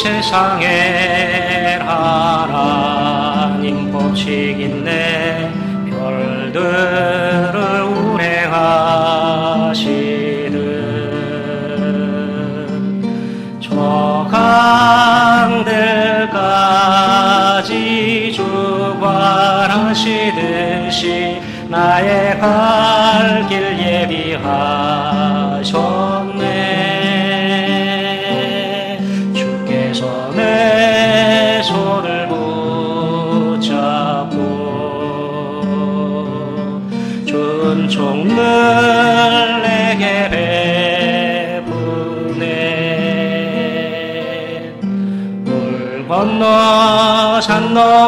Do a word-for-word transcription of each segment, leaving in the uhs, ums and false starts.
세상에 하나님 법칙인데 별들을 운행하시듯 저 강들까지 주관하시듯이 나의 갈 길 예비하셨네. 주께서 내 손을 붙잡고 준총을 내게 베푸네. 물 건너 산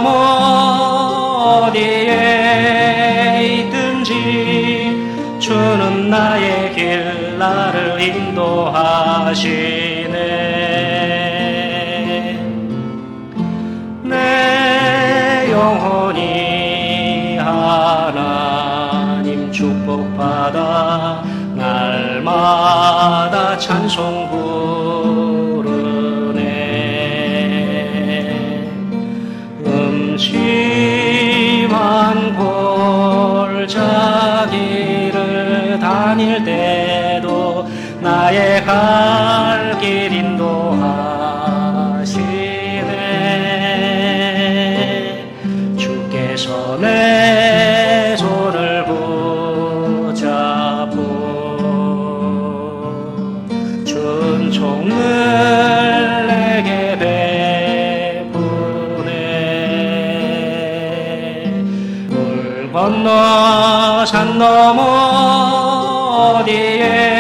너머 어디에 있든지 주는 나의 길 나를 인도하시네. 내 영혼이 하나님 축복받아 날마다 찬송 부르네. 음침한 골짜기를 다닐 때도 나의 갈 길 인도하시네. 주께서 내 손을 붙잡고 준총을 내게 베푸네. 물 건너 산 너머 어디에